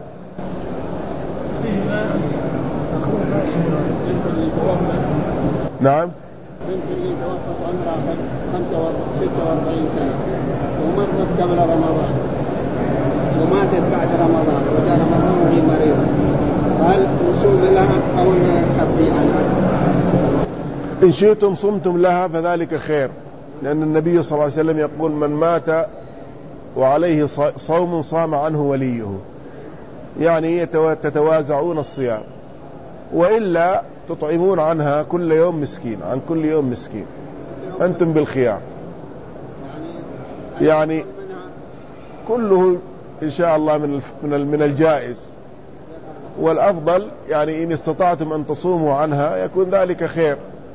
نعم. بنت اللي توفت عمرها 46 سنة ومرت قبل رمضان وماتت بعد رمضان وجاء رمضان وهي مريضة، هل نصوم لها أو نكفي عنها؟ إن شئتم صمتم لها فذلك خير، لأن النبي صلى الله عليه وسلم يقول من مات وعليه صوم صام عنه وليه، يعني تتوازعون الصيام، وإلا تطعمون عنها كل يوم مسكين، عن كل يوم مسكين، أنتم بالخيار، يعني كله إن شاء الله من الجائز، والأفضل يعني إن استطعتم أن تصوموا عنها يكون ذلك خير،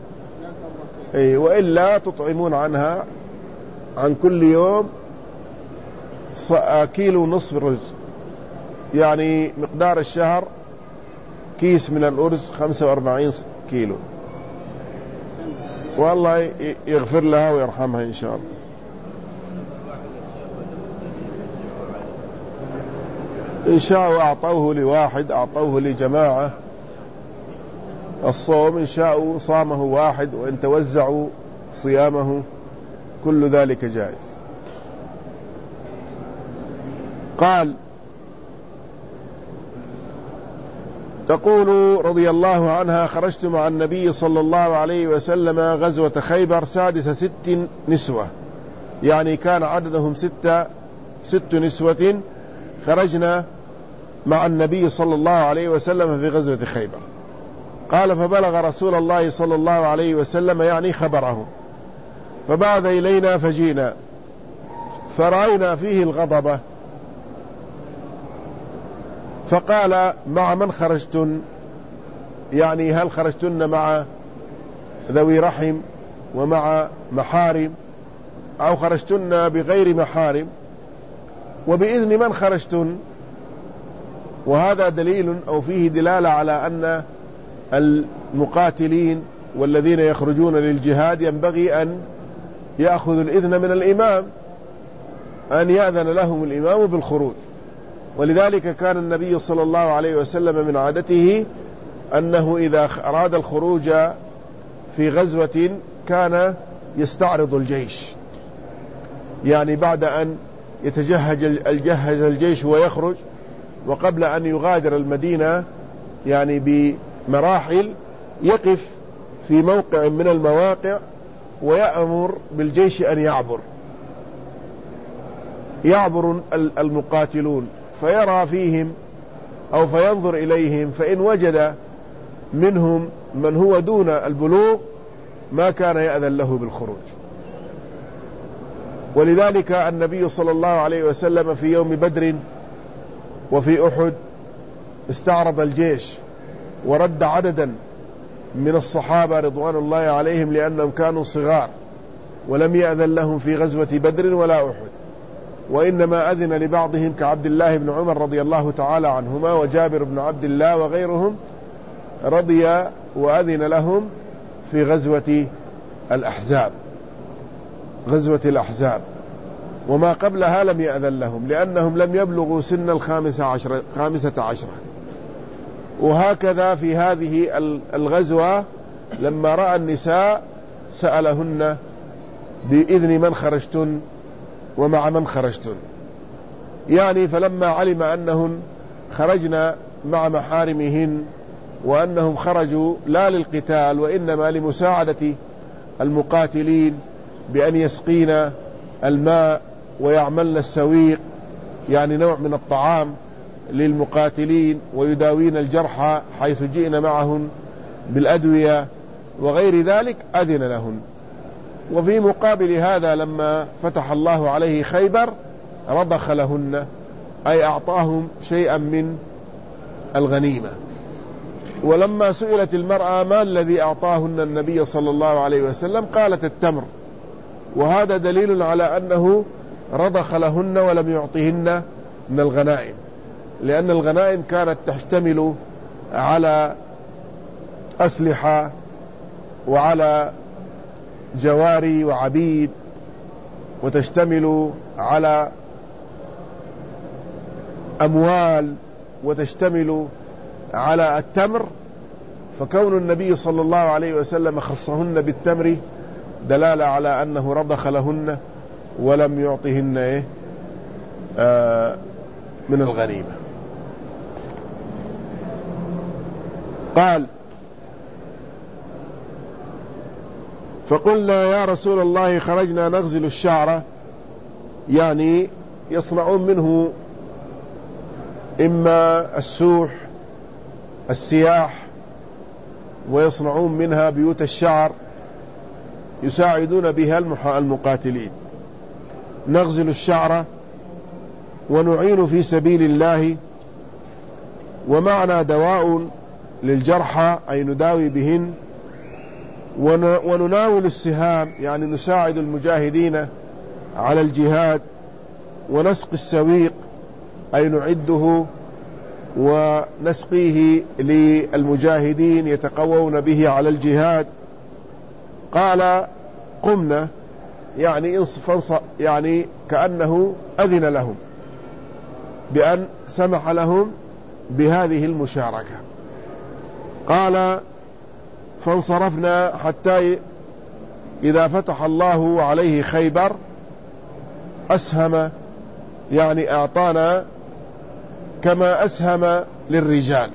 وإلا تطعمون عنها عن كل يوم كيلو نصف رز، يعني مقدار الشهر كيس من الأرز 45 كيلو، والله يغفر لها ويرحمها إن شاء الله. إن شاءوا أعطوه لواحد، أعطوه لجماعة الصوم، إن شاءوا صامه واحد، وإن توزعوا صيامه كل ذلك جائز. قال: تقول رضي الله عنها: خرجت مع النبي صلى الله عليه وسلم غزوة خيبر سادس 6 نسوة، يعني كان عددهم 6 نسوة خرجنا مع النبي صلى الله عليه وسلم في غزوة خيبر. قال: فبلغ رسول الله صلى الله عليه وسلم، يعني خبره، فبعث إلينا فجينا فرأينا فيه الغضبة، فقال: مع من خرجتن؟ يعني هل خرجتن مع ذوي رحم ومع محارم، أو خرجتن بغير محارم؟ وبإذن من خرجتن؟ وهذا دليل أو فيه دلالة على أن المقاتلين والذين يخرجون للجهاد ينبغي أن يأخذوا الإذن من الإمام، أن يأذن لهم الإمام بالخروج. ولذلك كان النبي صلى الله عليه وسلم من عادته أنه إذا أراد الخروج في غزوة كان يستعرض الجيش، يعني بعد أن يتجهز الجيش ويخرج، وقبل أن يغادر المدينة يعني بمراحل يقف في موقع من المواقع ويأمر بالجيش أن يعبر المقاتلون، فيرى فيهم أو فينظر إليهم، فإن وجد منهم من هو دون البلوغ ما كان يأذن له بالخروج. ولذلك النبي صلى الله عليه وسلم في يوم بدر وفي أحد استعرض الجيش ورد عددا من الصحابة رضوان الله عليهم لأنهم كانوا صغار ولم يأذن لهم في غزوة بدر ولا أحد، وإنما أذن لبعضهم كعبد الله بن عمر رضي الله تعالى عنهما وجابر بن عبد الله وغيرهم، رضي وأذن لهم في غزوة الأحزاب، وما قبلها لم يأذن لهم لأنهم لم يبلغوا سن 15. وهكذا في هذه الغزوة لما رأى النساء سألهن: بإذن من خرجتن ومع من خرجتن؟ يعني فلما علم أنهن خرجنا مع محارمهن وأنهم خرجوا لا للقتال وإنما لمساعدة المقاتلين بأن يسقين الماء ويعملن السويق، يعني نوع من الطعام للمقاتلين، ويداوين الجرحى حيث جئن معهن بالأدوية وغير ذلك، أذن لهن. وفي مقابل هذا لما فتح الله عليه خيبر رضخ لهن، أي أعطاهم شيئا من الغنيمة. ولما سئلت المرأة ما الذي أعطاهن النبي صلى الله عليه وسلم قالت: التمر. وهذا دليل على أنه رضخ لهن ولم يعطيهن من الغنائم، لأن الغنائم كانت تشتمل على أسلحة وعلى جواري وعبيد، وتشتمل على أموال، وتشتمل على التمر. فكون النبي صلى الله عليه وسلم خصهن بالتمر دلالة على أنه رضخ لهن ولم يعطيهن من الغنيمة. قال: فقلنا يا رسول الله خرجنا نغزل الشعر، يعني يصنعون منه إما السوح السياح، ويصنعون منها بيوت الشعر يساعدون بها المقاتلين. نغزل الشعر ونعين في سبيل الله، ومعنا دواء للجرحى أي نداوي بهن، ونناول السهام يعني نساعد المجاهدين على الجهاد، ونسقي السويق أي نعده ونسقيه للمجاهدين يتقوون به على الجهاد. قال: قمنا، يعني كأنه أذن لهم بأن سمح لهم بهذه المشاركة. قال: فانصرفنا حتى إذا فتح الله عليه خيبر أسهم، يعني أعطانا كما أسهم للرجال.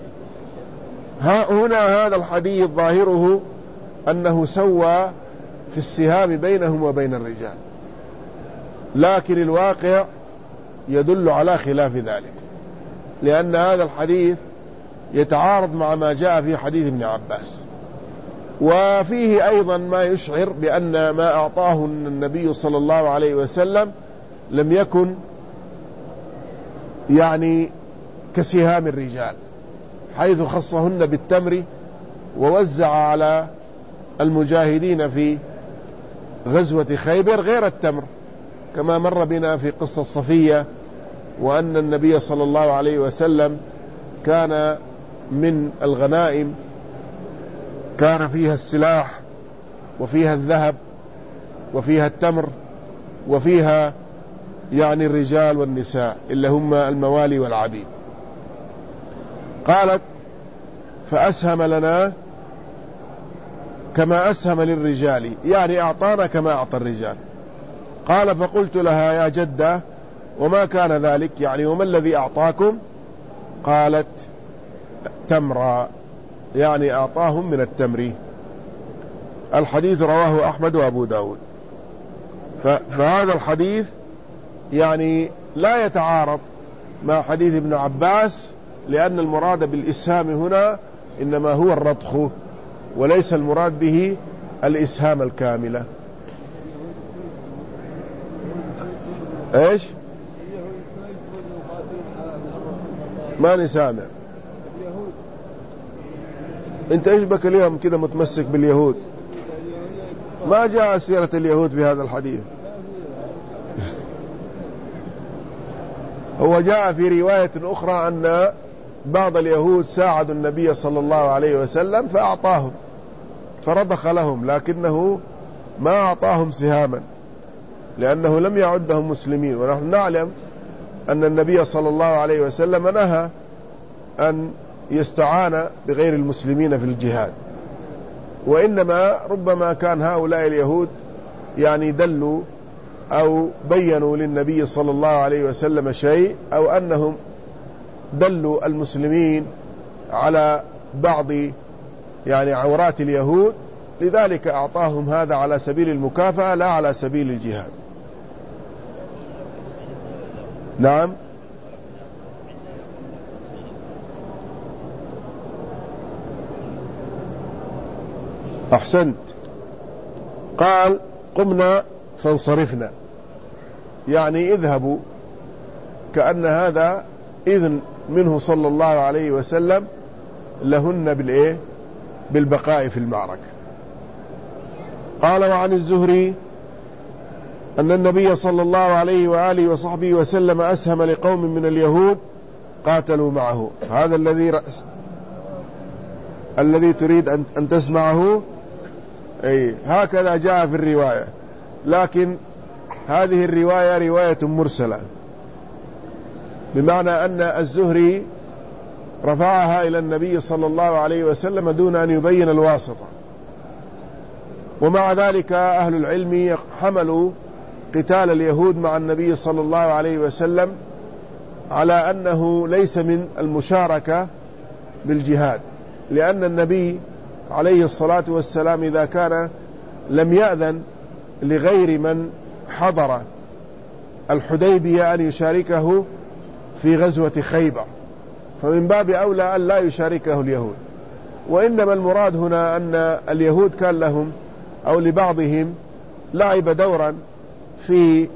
هنا هذا الحديث ظاهره أنه سوى في السهام بينهم وبين الرجال، لكن الواقع يدل على خلاف ذلك، لأن هذا الحديث يتعارض مع ما جاء في حديث ابن عباس، وفيه أيضا ما يشعر بأن ما أعطاه النبي صلى الله عليه وسلم لم يكن يعني كسهام الرجال، حيث خصهن بالتمر ووزع على المجاهدين في غزوة خيبر غير التمر، كما مر بنا في قصة صفية، وأن النبي صلى الله عليه وسلم كان من الغنائم كان فيها السلاح وفيها الذهب وفيها التمر وفيها يعني الرجال والنساء اللي هم الموالي والعبيد. قالت فأسهم لنا كما أسهم للرجال، يعني أعطانا كما أعطى الرجال. قال فقلت لها يا جدة وما كان ذلك، يعني وما الذي أعطاكم؟ قالت تمرا، يعني أعطاهم من التمر. الحديث رواه أحمد وأبو داود. فهذا الحديث يعني لا يتعارض مع حديث ابن عباس، لأن المراد بالإسهام هنا إنما هو الرضخ، وليس المراد به الإسهام الكاملة. ايش؟ ما نسامع. انت ايش بك اليوم كده متمسك باليهود؟ ما جاء سيرة اليهود في هذا الحديث. هو جاء في رواية أخرى أن بعض اليهود ساعدوا النبي صلى الله عليه وسلم فأعطاهم فرضخ لهم، لكنه ما أعطاهم سهاما لأنه لم يعدهم مسلمين، ونحن نعلم أن النبي صلى الله عليه وسلم نهى أن يستعان بغير المسلمين في الجهاد، وإنما ربما كان هؤلاء اليهود يعني دلوا أو بيّنوا للنبي صلى الله عليه وسلم شيء، أو أنهم دلوا المسلمين على بعض يعني عورات اليهود، لذلك أعطاهم هذا على سبيل المكافأة لا على سبيل الجهاد. نعم. أحسنت. قال قمنا فانصرفنا، يعني اذهبوا، كأن هذا إذن منه صلى الله عليه وسلم لهن بالبقاء في المعركة. قال وعن الزهري أن النبي صلى الله عليه وآله وصحبه وسلم أسهم لقوم من اليهود قاتلوا معه. هذا الذي تريد أن تسمعه، أي هكذا جاء في الرواية، لكن هذه الرواية رواية مرسلة، بمعنى أن الزهري رفعها إلى النبي صلى الله عليه وسلم دون أن يبين الواسطة. ومع ذلك أهل العلم حملوا قتال اليهود مع النبي صلى الله عليه وسلم على أنه ليس من المشاركة بالجهاد، لأن النبي عليه الصلاة والسلام إذا كان لم يأذن لغير من حضر الحديبية أن يشاركه في غزوة خيبر، فمن باب أولى أن لا يشاركه اليهود. وإنما المراد هنا أن اليهود كان لهم أو لبعضهم لعب دورا في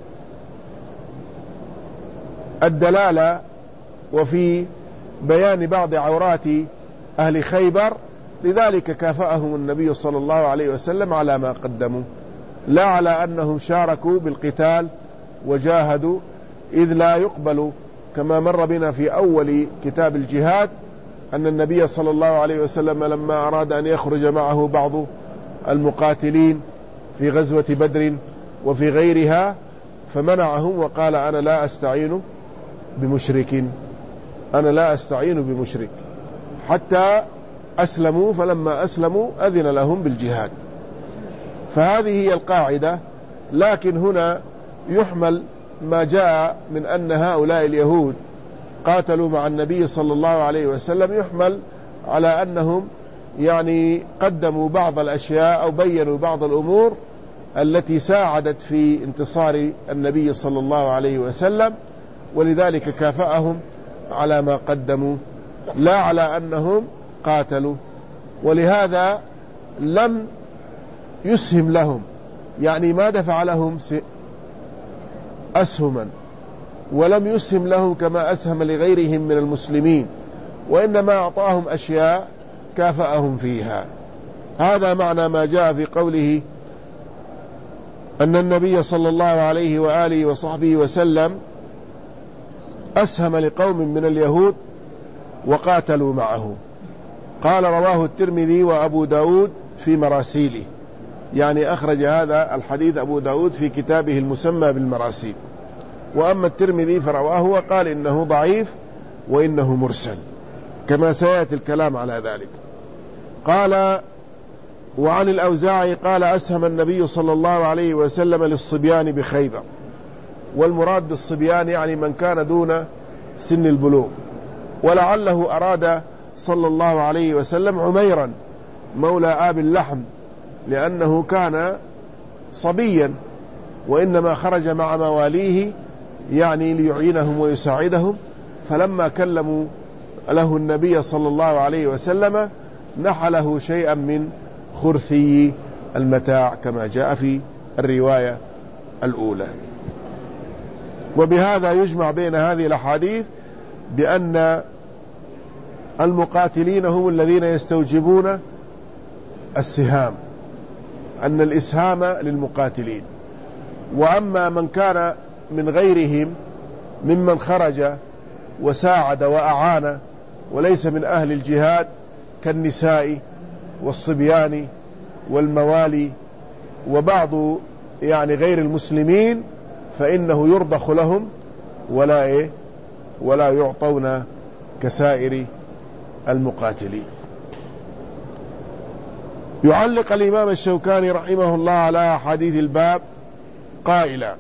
الدلالة وفي بيان بعض عورات أهل خيبر، لذلك كافأهم النبي صلى الله عليه وسلم على ما قدموا، لا على أنهم شاركوا بالقتال وجاهدوا، إذ لا يقبل كما مر بنا في أول كتاب الجهاد أن النبي صلى الله عليه وسلم لما أراد أن يخرج معه بعض المقاتلين في غزوة بدر وفي غيرها فمنعهم وقال أنا لا أستعين بمشرك، أنا لا أستعين بمشرك، حتى أسلموا، فلما أسلموا أذن لهم بالجهاد. فهذه هي القاعدة. لكن هنا يحمل ما جاء من أن هؤلاء اليهود قاتلوا مع النبي صلى الله عليه وسلم، يحمل على أنهم يعني قدموا بعض الأشياء أو بيّنوا بعض الأمور التي ساعدت في انتصار النبي صلى الله عليه وسلم، ولذلك كافأهم على ما قدموا لا على أنهم قاتلوا. ولهذا لم يسهم لهم، يعني ما دفع لهم أسهما، ولم يسهم لهم كما أسهم لغيرهم من المسلمين، وإنما أعطاهم أشياء كافأهم فيها. هذا معنى ما جاء في قوله أن النبي صلى الله عليه وآله وصحبه وسلم أسهم لقوم من اليهود وقاتلوا معه. قال رواه الترمذي وأبو داود في مراسيله، يعني أخرج هذا الحديث أبو داود في كتابه المسمى بالمراسيل، وأما الترمذي فرواه وقال إنه ضعيف وإنه مرسل، كما سيأتي الكلام على ذلك. قال وعن الأوزاعي قال أسهم النبي صلى الله عليه وسلم للصبيان بخيبر، والمراد بالصبيان يعني من كان دون سن البلوغ، ولعله أراد صلى الله عليه وسلم عميرا مولى آب اللحم، لأنه كان صبيا وإنما خرج مع مواليه يعني ليعينهم ويساعدهم، فلما كلموا له النبي صلى الله عليه وسلم نحله شيئا من خرثي المتاع كما جاء في الرواية الأولى. وبهذا يجمع بين هذه الأحاديث بأن المقاتلين هم الذين يستوجبون السهام، أن الإسهام للمقاتلين. وأما من كان من غيرهم ممن خرج وساعد وأعان وليس من أهل الجهاد كالنساء والصبيان والموالي وبعض يعني غير المسلمين، فإنه يرضخ لهم ولا يعطون كسائر المقاتلين. يعلق الإمام الشوكاني رحمه الله على حديث الباب قائلا: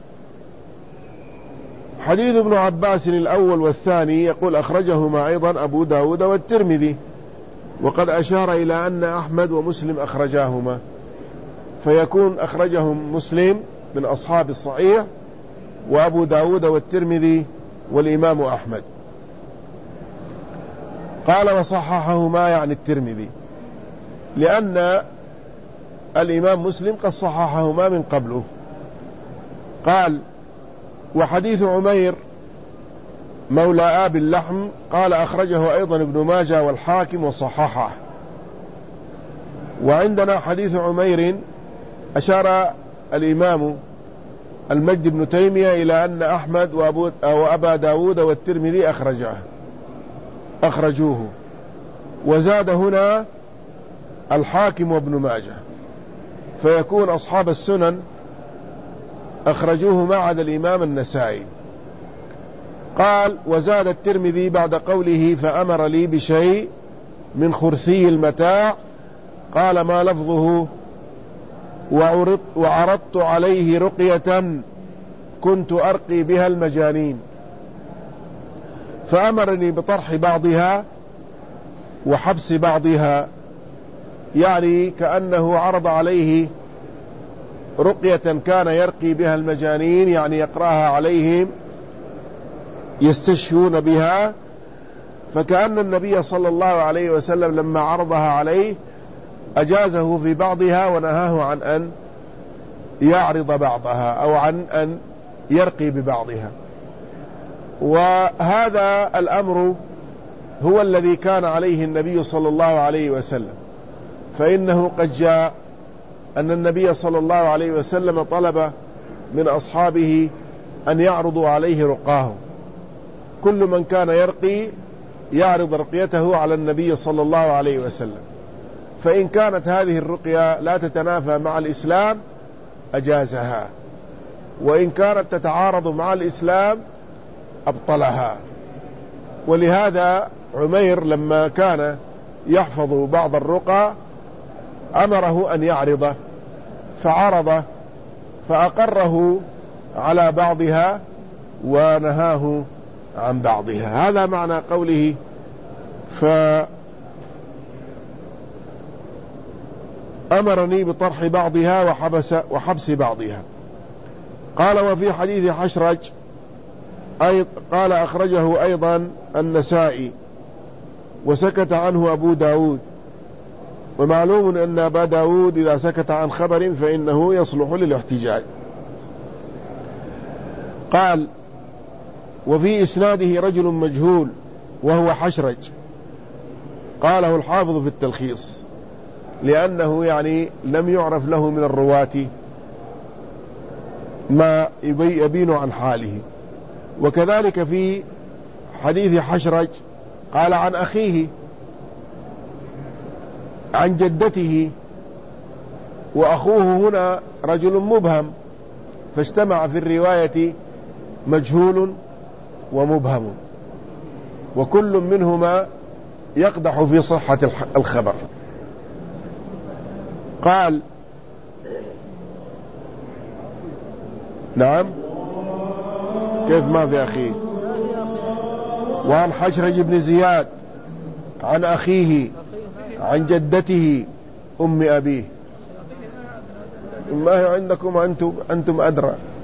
حديث ابن عباس الأول والثاني يقول أخرجهما أيضا أبو داود والترمذي، وقد أشار إلى أن أحمد ومسلم أخرجاهما، فيكون أخرجهم مسلم من أصحاب الصحيح، وأبو داود والترمذي والإمام أحمد. قال وصححهما يعني الترمذي، لأن الإمام مسلم قد صححهما من قبله. قال وحديث عمير مولى آب اللحم قال أخرجه أيضا ابن ماجه والحاكم وصححه. وعندنا حديث عمير أشار الإمام المجد بن تيمية إلى أن أحمد وأبا داود والترمذي أخرجوه، وزاد هنا الحاكم وابن ماجه، فيكون أصحاب السنن أخرجوه ما عدا الإمام النسائي. قال وزاد الترمذي بعد قوله فأمر لي بشيء من خرثي المتاع، قال ما لفظه وعرضت عليه رقية كنت أرقي بها المجانين، فأمرني بطرح بعضها وحبس بعضها، يعني كأنه عرض عليه رقية كان يرقي بها المجانين، يعني يقرأها عليهم يستشفون بها، فكأن النبي صلى الله عليه وسلم لما عرضها عليه أجازه في بعضها ونهاه عن أن يعرض بعضها أو عن أن يرقي ببعضها. وهذا الأمر هو الذي كان عليه النبي صلى الله عليه وسلم، فإنه قد جاء أن النبي صلى الله عليه وسلم طلب من أصحابه أن يعرضوا عليه رقاهم، كل من كان يرقي يعرض رقيته على النبي صلى الله عليه وسلم، فإن كانت هذه الرقية لا تتنافى مع الإسلام أجازها، وإن كانت تتعارض مع الإسلام أبطلها. ولهذا عمير لما كان يحفظ بعض الرقى أمره أن يعرضه، فعرض فأقره على بعضها ونهاه عن بعضها. هذا معنى قوله فأمرني بطرح بعضها وحبس بعضها. قال وفي حديث حشرج قال أخرجه أيضا النسائي وسكت عنه أبو داود، ومعلوم أن أبا داود إذا سكت عن خبر فإنه يصلح للاحتجاج. قال وفي إسناده رجل مجهول وهو حشرج، قاله الحافظ في التلخيص لأنه يعني لم يعرف له من الرواة ما يبين عن حاله. وكذلك في حديث حشرج قال عن أخيه عن جدته، وأخوه هنا رجل مبهم، فاجتمع في الرواية مجهول ومبهم، وكل منهما يقدح في صحة الخبر. قال نعم كيف ما في أخيه؟ وعن حشرج بن زياد عن أخيه عن جدته أم أبيه. ما هي عندكم أنتم أدرى.